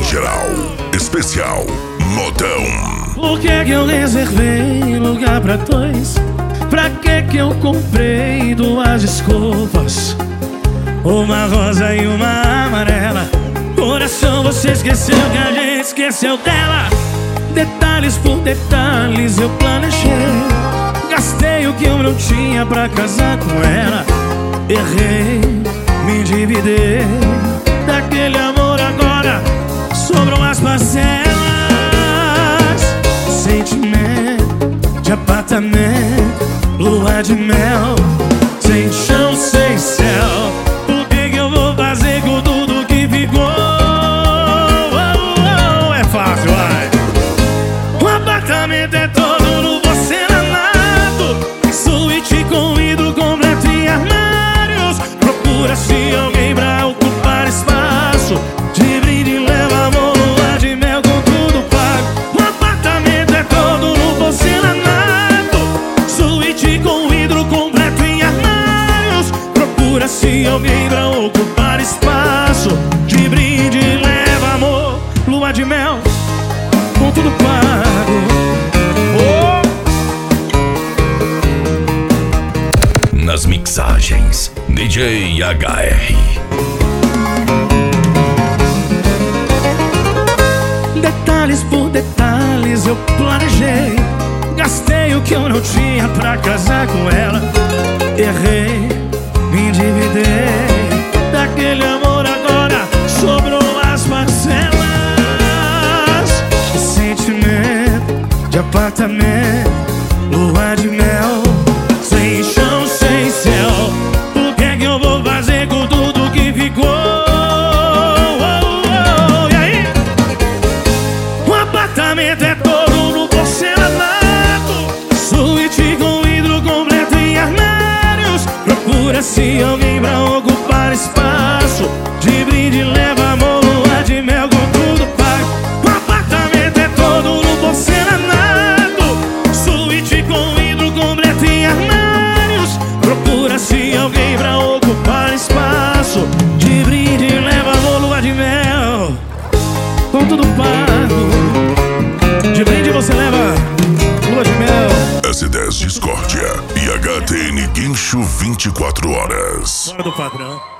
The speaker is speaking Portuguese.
geral. Especial Modão. Por que eu reservei lugar pra dois? Pra que eu comprei duas escovas? Uma rosa e uma amarela. Coração, você esqueceu que a gente esqueceu dela. Detalhes por detalhes eu planejei. Gastei o que eu não tinha pra casar com ela. Errei, me endividei. Daquele amor agora sobram as parcelas. Sentimento de apartamento, lua de mel, sem chão, sem céu. Por que eu vou fazer com tudo que ficou? É fácil, vai. O apartamento é todo no porcelanato, suíte com vidro completo e armários. Procura-se alguém pra ocupar espaço. De brinde leva amor, lua de mel com tudo pago. O apartamento é todo no porcelanato, suíte com vidro completo em armários. Procura-se alguém pra ocupar espaço. De brinde leva amor, lua de mel com tudo pago. Nas mixagens, DJ HR. Detalhes por detalhes eu planejei. Gastei o que eu não tinha pra casar com ela. Errei, me endividei. Daquele amor agora sobrou as parcelas. Sentimento de apartamento, lua de mel, sem chão, sem céu. Por que eu vou fazer com tudo que ficou? E aí? O apartamento é todo no porcelanato, suíte com vidro completo em armários. Procura-se alguém pra ocupar espaço. De brinde leva amor, lua de mel com tudo pago. O apartamento é todo no porcelanato, suíte com vidro completo em armários. Procura-se alguém pra ocupar espaço. De brinde leva amor, lua de mel com tudo pago. De brinde você leva lua de mel. S10 Discórdia e HTN Guincho 24 horas. Fora do padrão.